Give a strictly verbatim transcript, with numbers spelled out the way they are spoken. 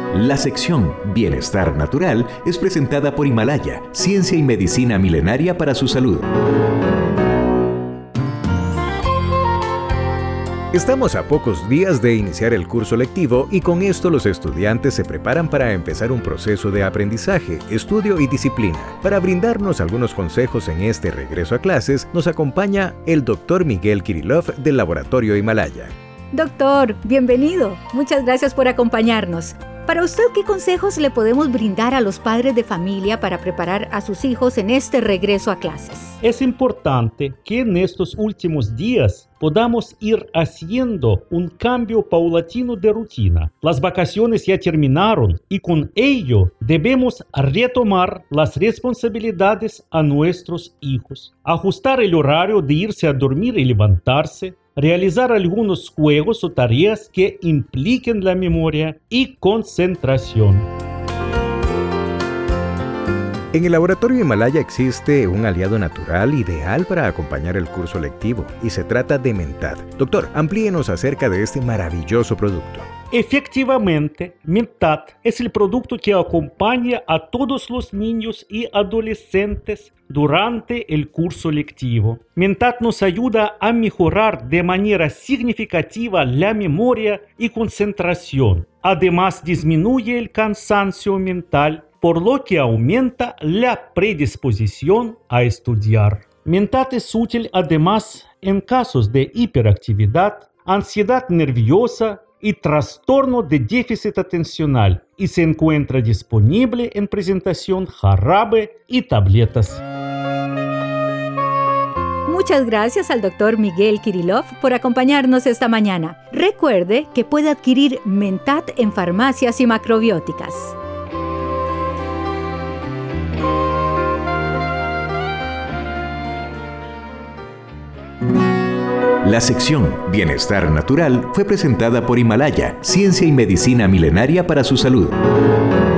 La sección Bienestar Natural es presentada por Himalaya, ciencia y medicina milenaria para su salud. Estamos a pocos días de iniciar el curso lectivo y con esto los estudiantes se preparan para empezar un proceso de aprendizaje, estudio y disciplina. Para brindarnos algunos consejos en este regreso a clases, nos acompaña el doctor Miguel Kirillov del Laboratorio Himalaya. Doctor, bienvenido. Muchas gracias por acompañarnos. Para usted, ¿qué consejos le podemos brindar a los padres de familia para preparar a sus hijos en este regreso a clases? Es importante que en estos últimos días podamos ir haciendo un cambio paulatino de rutina. Las vacaciones ya terminaron y con ello debemos retomar las responsabilidades a nuestros hijos, ajustar el horario de irse a dormir y levantarse, realizar algunos juegos o tareas que impliquen la memoria y concentración. En el Laboratorio Himalaya existe un aliado natural ideal para acompañar el curso lectivo y se trata de Mentat. Doctor, amplíenos acerca de este maravilloso producto. Efectivamente, Mentat es el producto que acompaña a todos los niños y adolescentes durante el curso lectivo. Mentat nos ayuda a mejorar de manera significativa la memoria y concentración. Además, disminuye el cansancio mental, por lo que aumenta la predisposición a estudiar. Mentat es útil además en casos de hiperactividad, ansiedad nerviosa y trastorno de déficit atencional y se encuentra disponible en presentación jarabe y tabletas. Muchas gracias al doctor Miguel Kirillov por acompañarnos esta mañana. Recuerde que puede adquirir Mentat en farmacias y macrobióticas. La sección Bienestar Natural fue presentada por Himalaya, ciencia y medicina milenaria para su salud.